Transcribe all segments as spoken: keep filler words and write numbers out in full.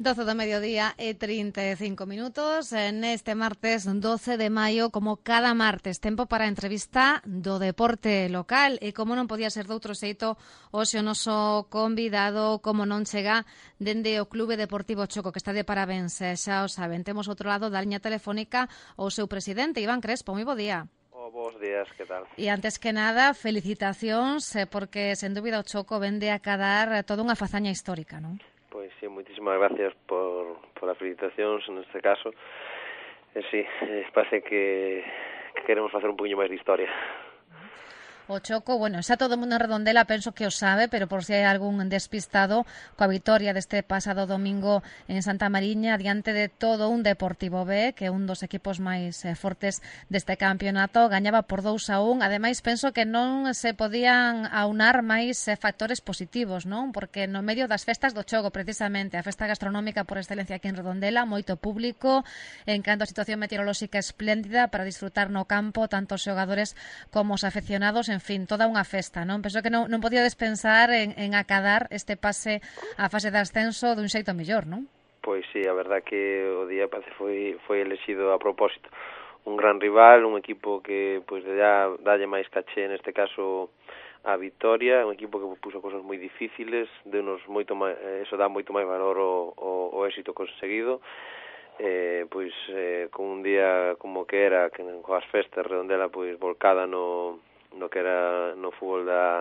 doce do mediodía e trinta e cinco minutos neste martes doce de maio, como cada martes, tempo para a entrevista do deporte local, e como non podía ser doutro xeito, hoxe o noso convidado, como non chega, dende o Clube Deportivo Choco, que está de parabéns, xa o saben. Temos outro lado da liña telefónica o seu presidente, Iván Crespo. Moi bo día. Oh, bons días, que tal? E antes que nada, felicitacións, porque sen dúbida o Choco vende a cadar toda unha fazaña histórica, non? Pois sí, moitísimas gracias por, por as felicitacións neste caso. E sí, parece que, que queremos facer un poquinho máis de historia. O Choco, bueno, xa todo o mundo en Redondela penso que o sabe, pero por si hai algún despistado, coa vitoria deste pasado domingo en Santa Mariña, diante de todo un Deportivo B, que é un dos equipos máis eh, fortes deste campeonato, gañaba por dous a un. Ademais, penso que non se podían aunar máis eh, factores positivos, non? Porque no medio das festas do Choco, precisamente, a festa gastronómica por excelencia aquí en Redondela, moito público, en canto a situación meteorolóxica espléndida para disfrutar no campo, tanto os xogadores como os afeccionados. En fin, toda unha festa, non? Penso que non, non podía despensar en, en acadar este pase á fase de ascenso dun xeito mellor, non? Pois sí, a verdad que o día parece foi foi elexido a propósito. Un gran rival, un equipo que pois ya dalle máis caché, neste caso a vitoria, un equipo que puso cosas moi difíciles, de unos moito máis, eso dá moito máis valor ao, ao, ao éxito conseguido. Eh, pois eh, con un día como que era, que coas festas Redondela pois volcada no no que era no fútbol da,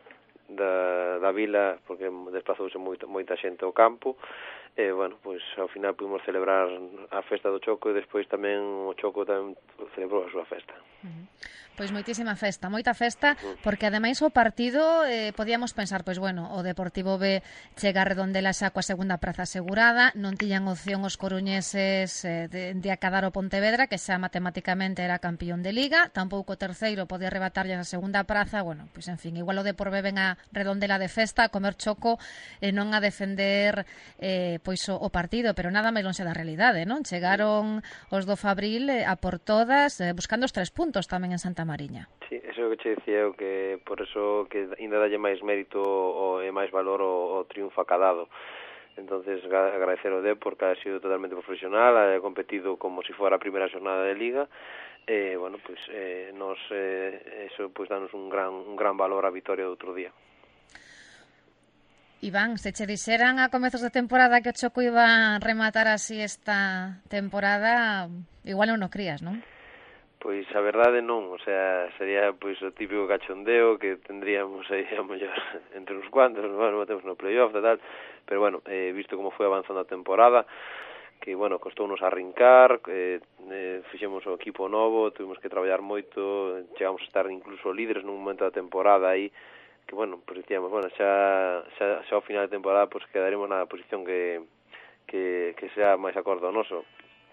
da, da vila, porque desplazouse moita, moita xente ao campo, e, bueno, pois ao final pudimos celebrar a festa do Choco e despois tamén o Choco tamén celebrou a súa festa. Uh-huh. Pois moitísima festa, moita festa, porque ademais o partido eh, podíamos pensar, pois bueno, o Deportivo B chega a Redondela xa coa segunda praza asegurada, non tiñan opción os coruñeses eh, de, de acadar o Pontevedra, que xa matemáticamente era campión de Liga, tampouco o terceiro podía arrebatarlle a segunda praza. Bueno, pois en fin, igual o Depor B ven a Redondela de festa, a comer choco e non a defender eh, pois o, o partido, pero nada máis lonxe da realidade, non? Chegaron os do Fabril eh, a por todas, eh, buscando os tres puntos tamén en Santa Mariña. Sí, eso é o que che dicía eu, que por eso que ainda dalle máis mérito o, e máis valor o, o triunfo acadado. Entonces, agradecer ao Depor, que ha sido totalmente profesional, ha competido como se si fora a primeira xornada de Liga, e, bueno, pues, eh, nos, eh, eso, pues, danos un gran, un gran valor a vitoria do outro día. Iván, se che dixeran a comezos de temporada que o Choco iba a rematar así esta temporada, igual non o crías, non? Pois a verdade non, o sea, sería pois o típico cachondeo que tendríamos aí a mellor entre uns cuantos, bueno, matemos no playoff e tal, pero bueno, eh, visto como foi avanzando a temporada, que, bueno, costounos arrincar, eh, eh, fixemos o equipo novo, tuvimos que traballar moito, chegamos a estar incluso líderes nun momento da temporada aí, que, bueno, pois dicíamos, bueno, xa, xa, xa ao final da temporada pois quedaremos na posición que, que, que sea máis acorde ao noso.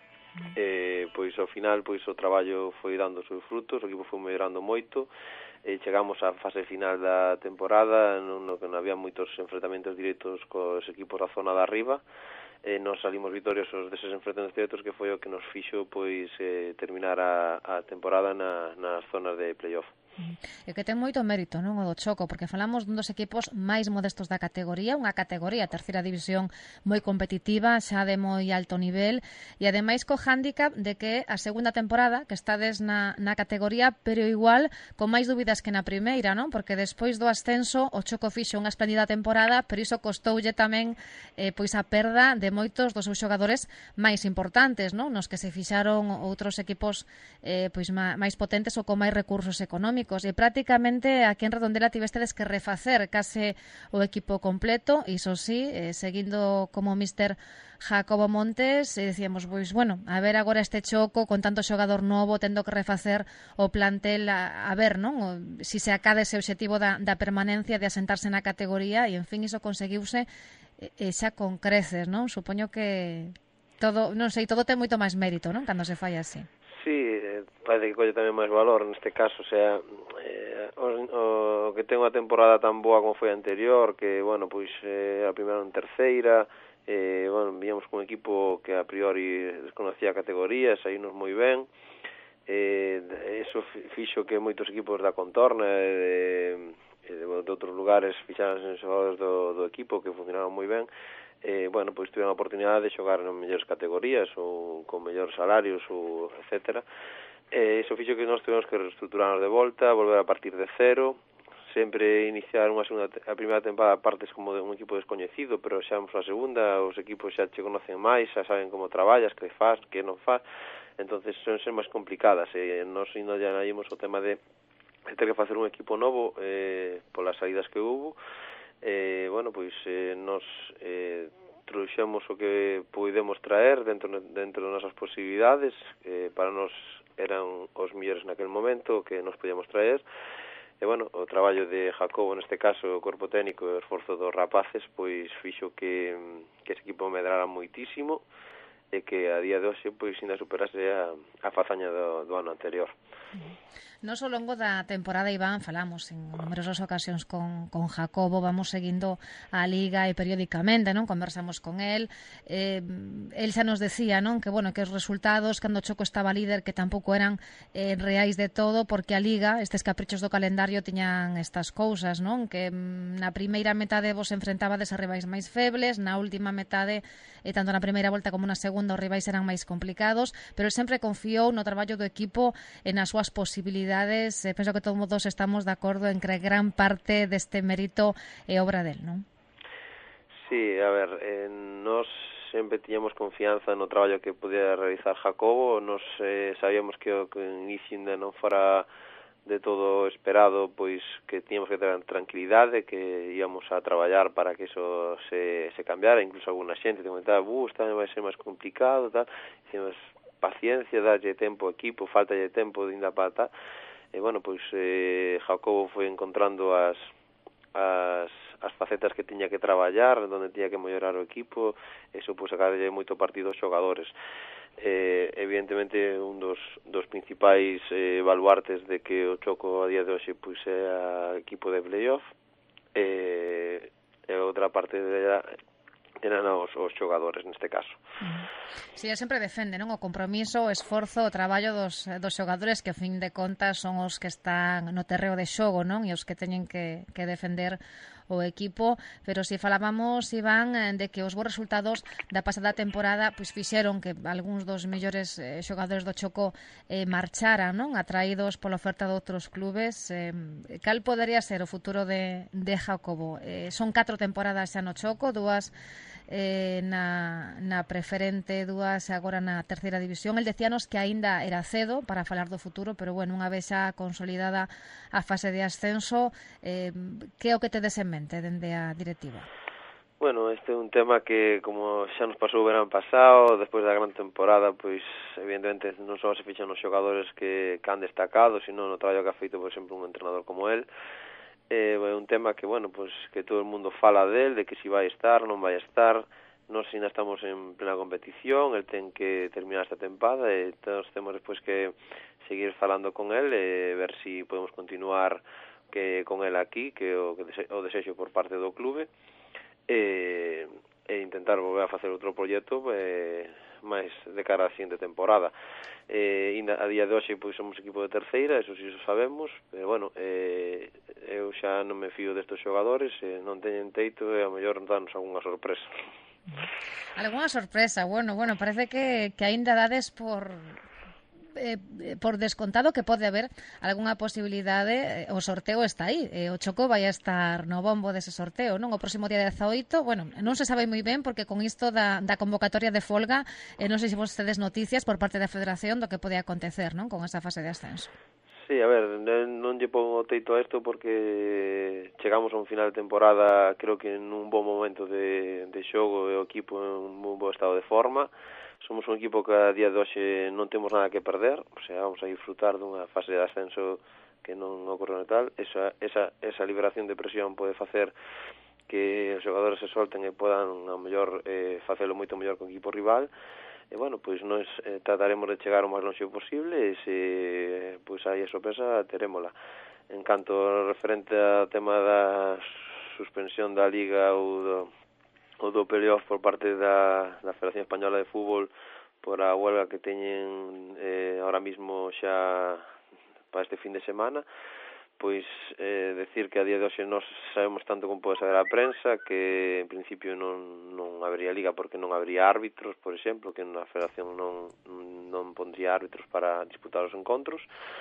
Eh, pois ao final pois o traballo foi dando os seus frutos, o equipo foi mellorando moito e chegamos á fase final da temporada no, no que non había moitos enfrentamentos directos cos equipos da zona de arriba e nos salimos vitoriosos deses enfrentamentos directos, que foi o que nos fixo pois eh, terminar a, a temporada na, nas zonas de playoff. E que ten moito mérito, non, o do Choco, porque falamos dun dos equipos máis modestos da categoría, unha categoría, a terceira división moi competitiva, xa de moi alto nivel, e ademais co hándicap de que a segunda temporada, que estades na, na categoría, pero igual con máis dúbidas que na primeira, non? Porque despois do ascenso o Choco fixo unha esplendida temporada, pero iso costoulle tamén eh, pois a perda de moitos dos seus xogadores máis importantes, non? Nos que se fixaron outros equipos eh, pois máis potentes ou con máis recursos económicos. E prácticamente aquí en Redondela tivestedes que refacer case o equipo completo, iso sí, eh, seguindo como míster Jacobo Montes, e decíamos, pois, bueno, a ver agora este Choco con tanto xogador novo, tendo que refacer o plantel, a, a ver, non? O, si se acade ese obxectivo da, da permanencia, de asentarse na categoría, e en fin, iso conseguiuse e, e xa con creces, non? Supoño que todo, non sei, todo ten moito máis mérito, non? Cando se fai así. Sí, eh, parece que colle tamén máis valor neste caso, o sea, eh, o, o que ten unha temporada tan boa como foi a anterior, que, bueno, pois eh, a primeira en terceira, eh, bueno, víamos con un equipo que a priori desconocía a categoría, saínos moi ben, eh, eso fixo que moitos equipos da contorna, eh, e de, de outros lugares fixaron en xogadores do, do equipo que funcionaban moi ben, e, bueno, pois tiveron a oportunidade de xogar en mellores categorías ou con mellores salarios, ou etcétera. E iso fixo que nós tivemos que reestructurarnos de volta, volver a partir de cero, sempre iniciar unha segunda, a primeira temporada partes como de un equipo descoñecido, pero xa vamos a segunda, os equipos xa che conocen máis, xa saben como traballas, que faz, que non faz, entonces son ser máis complicadas, e nos ainda ya naímos o tema de, de ter que facer un equipo novo eh, polas saídas que hubo, e, bueno, pois eh, nos eh, trouxemos o que podemos traer dentro dentro das nosas posibilidades, eh, para nos eran os mellores naquel momento que nos podíamos traer. E, bueno, o traballo de Jacobo, neste caso, o corpo técnico e o esforzo dos rapaces, pois fixo que, que ese equipo medrara moitísimo e que a día de hoxe, pois, ainda superase a, a fazaña do, do ano anterior. Nos ao longo da temporada, Iván, falamos en numerosas ocasións con, con Jacobo, vamos seguindo a Liga e periódicamente, non? Conversamos con el, eh, el xa nos decía, non? Que, bueno, que os resultados cando Choco estaba líder que tampouco eran eh, reais de todo, porque a Liga, estes caprichos do calendario tiñan estas cousas, non? Que mm, na primeira metade vos enfrentabades a rivais máis febles, na última metade, eh, tanto na primeira volta como na segunda, os rivais eran máis complicados, pero el sempre confiou no traballo do equipo e nas súas posibilidades. Eh, penso que todos estamos de acordo en que gran parte deste mérito é obra del, non? Sí, a ver, eh, nos sempre tiñamos confianza no traballo que podía realizar Jacobo, nos eh, sabíamos que o que inicio ainda non fora de todo esperado, pois que tiñamos que ter tranquilidade, que íamos a traballar para que iso se, se cambiara, incluso alguna xente te comentaba, uh, está vai ser máis complicado, tal, dicimos, paciencia, darlle tempo ao equipo, falta de tempo de ainda para tal. E, bueno, pois eh, Jacobo foi encontrando as, as, as facetas que tiña que traballar, onde tiña que mellorar o equipo, e iso pois sacarlle moito partido aos xogadores. Eh, evidentemente, un dos, dos principais eh, baluartes de que o Choco a día de hoxe pois é equipo de playoff, e, e outra parte de eran os, os xogadores neste caso. Uh-huh. Si, sí, sempre defende, non? O compromiso, o esforzo, o traballo dos, dos xogadores que, a fin de contas, son os que están no terreo de xogo, non? E os que teñen que, que defender o equipo, pero si falábamos, Iván, de que os bons resultados da pasada temporada pois fixeron que algúns dos mellores eh, xogadores do Choco eh, marcharan, non? Atraídos pola oferta de outros clubes. Eh, cal podería ser o futuro de, de Jacobo? Eh, son catro temporadas xa no Choco, dúas eh, na, na preferente, dúas agora na terceira división. El decíanos que aínda era cedo para falar do futuro, pero, bueno, unha vez xa consolidada a fase de ascenso, eh, que é o que tedes en mente dende a directiva? Bueno, este é un tema que, como xa nos pasou o verán pasado, despois da gran temporada, pois, evidentemente, non só se fichan os xogadores que, que han destacado, sino no traballo que ha feito, por exemplo, un entrenador como el. É eh, un tema que, bueno, pois, que todo o mundo fala del, de que si vai estar, non vai estar. Nós ainda estamos en plena competición, el ten que terminar esta tempada, e todos temos despois que seguir falando con el e ver si podemos continuar que con el aquí, que o, que dese, o desexo por parte do clube, e, e intentar volver a facer outro proxecto e, máis de cara á seguinte temporada. Eh, a día de hoxe pois somos equipo de terceira, eso si sí sabemos, pero bueno, eh, eu xa non me fío destes xogadores, eh, non teñen teito e a mellor danos algunha sorpresa. Alguna sorpresa, bueno, bueno, parece que, que aínda dades por eh, por descontado que pode haber algunha posibilidade, o sorteo está aí, eh, o Choco vai a estar no bombo dese sorteo, non? O próximo día dezaoito, bueno, non se sabe moi ben porque con isto da, da convocatoria de folga, eh, non sei se vos tedes noticias por parte da Federación do que pode acontecer, non? Con esa fase de ascenso. Sí, a ver, non lle pongo teito a isto porque chegamos a un final de temporada, creo que en un bom momento de, de xogo e o equipo en un bo estado de forma. Somos un equipo que a día de hoxe non temos nada que perder, o sea, vamos a disfrutar dunha fase de ascenso que non ocorre tal. Esa, esa, esa liberación de presión pode facer que os xogadores se solten e podan, ao mellor, eh, facelo moito mellor co equipo rival. E, bueno, pois nós eh, trataremos de chegar o máis longe posible e se pois hai a sorpresa, terémola. En canto referente ao tema da suspensión da Liga ou do o do playoff por parte da, da Federación Española de Fútbol por a huelga que teñen eh, ahora mismo xa para este fin de semana, pois eh, decir que a día de hoxe nós sabemos tanto como pode saber a prensa que en principio non, non habería liga porque non habría árbitros, por exemplo, que na federación non, non pondría árbitros para disputar os encontros,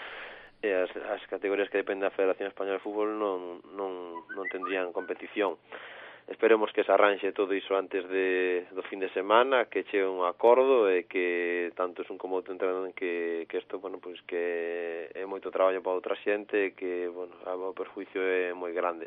e as, as categorías que dependen da Federación Española de Fútbol non, non, non tendrían competición. Esperemos que se arranxe todo iso antes de, do fin de semana, que chegue un acordo e que tanto un como outro entrenador que, que isto, bueno, pois que é moito traballo para outra xente e que, bueno, o perjuicio é moi grande.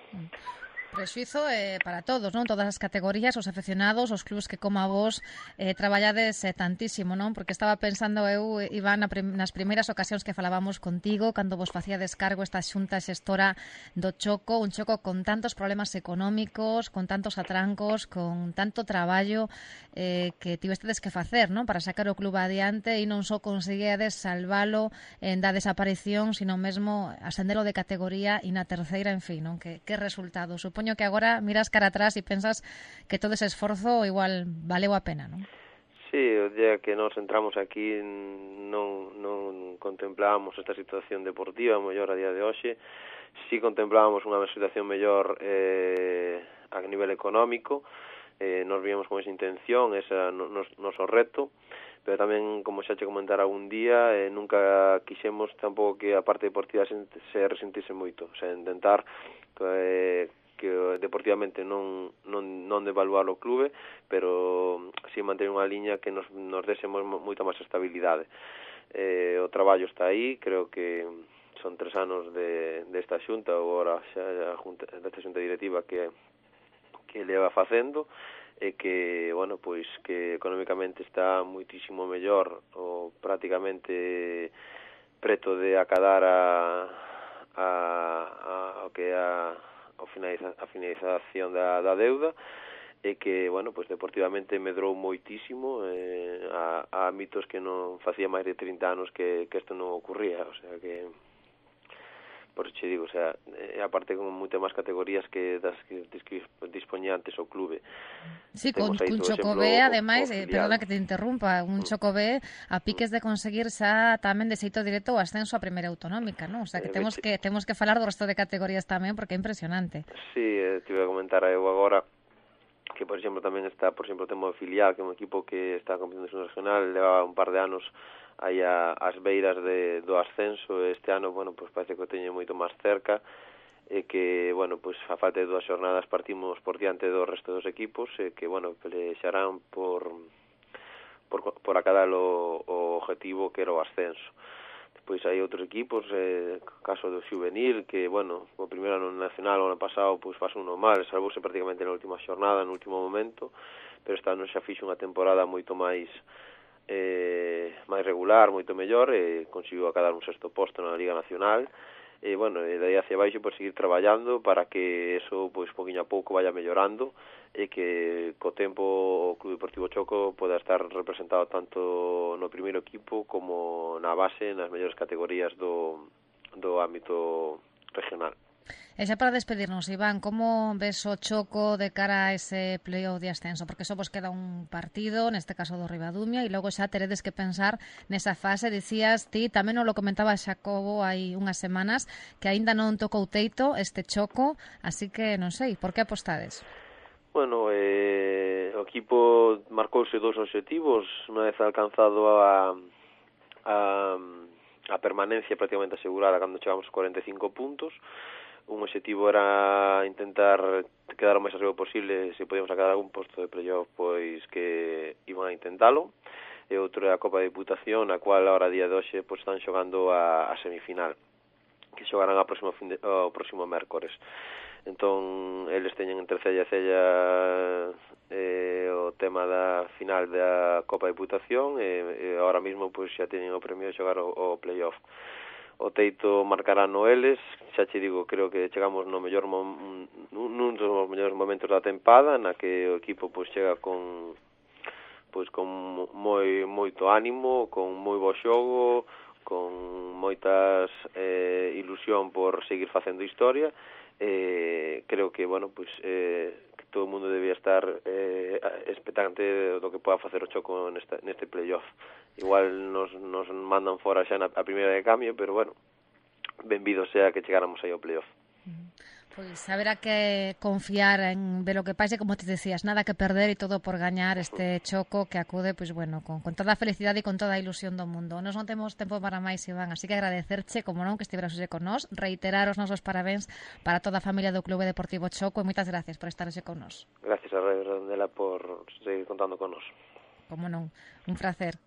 Prexuizo eh, para todos, non? Todas as categorías, os aficionados, os clubs que como a vos eh, traballades eh, tantísimo, non? Porque estaba pensando eu, Iván, na prim nas primeiras ocasións que falábamos contigo, cando vos facía descargo esta xunta xestora do Choco, un Choco con tantos problemas económicos, con tantos atrancos, con tanto traballo eh, que tivestedes que facer, non? Para sacar o club adiante e non só conseguiades salvalo en da desaparición, sino mesmo ascendelo de categoría e na terceira, en fin, non? Que, que resultado, supoño Supoño que agora miras cara atrás e pensas que todo ese esforzo igual valeu a pena, non? Sí, o día que nos entramos aquí non, non contemplábamos esta situación deportiva mellor a día de hoxe, si contemplábamos unha situación mellor eh, a nivel económico, eh, nos víamos con esa intención, ese era no, nos, noso reto, pero tamén, como xa che comentara un día, eh, nunca quixemos tampouco que a parte deportiva se, se resentise moito, o sea, intentar eh, que deportivamente non, non, non devaluar o clube, pero si manter unha liña que nos, nos desemos moita máis estabilidade. Eh, o traballo está aí, creo que son tres anos de, desta xunta, ou agora xa a junta, desta xunta directiva que, que leva facendo, e que, bueno, pois que económicamente está moitísimo mellor, ou prácticamente preto de acadar a, a, a, o que a a finaliza, a finalización da, da deuda, e que, bueno, pues deportivamente medrou moitísimo eh, a, a ámbitos que non facía máis de trinta anos que, que isto non ocurría, o sea que por isso digo, o sea, eh, aparte con moitas máis categorías que das que dispoñía antes o clube. Sí, con, con Choco B, ademais, eh, perdona que te interrumpa, un mm. Choco B a piques de conseguir xa tamén de xeito directo o ascenso a primeira autonómica, non? O sea, que eh, temos que temos que falar do resto de categorías tamén porque é impresionante. Sí, eh, te iba a comentar eu agora que, por exemplo, tamén está, por exemplo, temos o filial, que é un equipo que está competindo en regional, leva un par de anos aí a, as beiras de, do ascenso. Este ano, bueno, pues parece que o teño moito máis cerca, e que, bueno, pues a falta de dúas xornadas partimos por diante do resto dos equipos, e que, bueno, pelexarán por por, por acadar o, o objetivo que era o ascenso. Pois hai outros equipos, eh, caso do Xuvenil, que, bueno, o primeiro ano nacional o ano pasado, pois pasou uno mal, salvouse prácticamente na última xornada, no último momento, pero este ano xa fixo unha temporada moito máis eh, máis regular, moito mellor, e conseguiu acadar un sexto posto na Liga Nacional, e, bueno, e de aí hacia baixo por seguir traballando para que eso, pois, poquinho a pouco vaya mellorando, e que co tempo o Club Deportivo Choco poda estar representado tanto no primeiro equipo como na base, nas mellores categorías do, do ámbito regional. E xa para despedirnos, Iván, como ves o Choco de cara a ese play-off de ascenso? Porque só vos queda un partido, neste caso do Ribadumia, e logo xa teredes que pensar nesa fase. Dicías ti, tamén non lo comentaba Xacobo hai unhas semanas, que aínda non tocou teito este Choco, así que non sei, por que apostades? Bueno, eh, o equipo marcouse dous obxectivos, unha vez alcanzado a, a, a permanencia prácticamente asegurada cando chegamos aos cuarenta e cinco puntos. Un objetivo era intentar quedar o máis arriba posible, se podíamos sacar algún posto de playoff, pois que iban a intentalo. E outro é a Copa de Diputación, na cual ahora a día de hoxe pois, están xogando a, a semifinal, que xogarán a próximo fin de, o próximo mércores. Entón, eles teñen entre cella e cella eh, o tema da final da Copa de Diputación, e, e ahora mesmo pois, xa teñen o premio de xogar o, o playoff. O teito marcará no eles, xa che digo, creo que chegamos no mellor mom, nun dos mellores momentos da tempada, na que o equipo pois chega con pois con moi moito ánimo, con moi bo xogo, con moitas eh, ilusión por seguir facendo historia. Eh, creo que, bueno, pois eh, que todo o mundo debía estar eh, expectante do que poda facer o Choco nesta, neste playoff. Igual nos, nos mandan fora xa na a primeira de cambio, pero bueno, benvido sea que chegáramos aí ao playoff. Pois haberá que confiar en ver o que pase, como te decías, nada que perder e todo por gañar este choco que acude, pois bueno, con, con toda a felicidade e con toda a ilusión do mundo. Nos non temos tempo para máis, Iván, así que agradecerche, como non, que estiveras hoxe con nós, reiterar os nosos parabéns para toda a familia do Clube Deportivo Choco e moitas gracias por estar hoxe con nós. Gracias a Radio Redondela por seguir contando con nós. Como non, un placer.